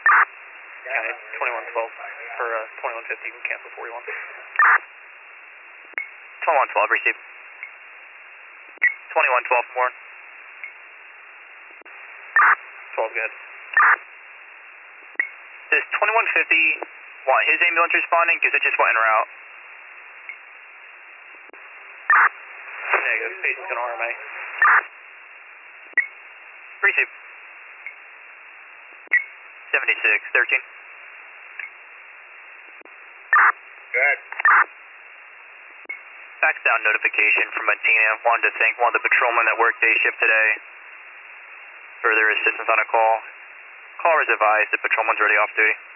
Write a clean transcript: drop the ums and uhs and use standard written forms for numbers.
County 2112 for 2150, you can cancel 41. 2112, received. 2112 more. 12, good. Does 2150 want his ambulance responding? Because it just went en route. Negative, patient's going to RMA. Received. 76, 13. Good. Fax down notification from Medina. Wanted to thank one of the patrolmen that worked day shift today for their assistance on a call. Caller is advised the patrolman's already off duty.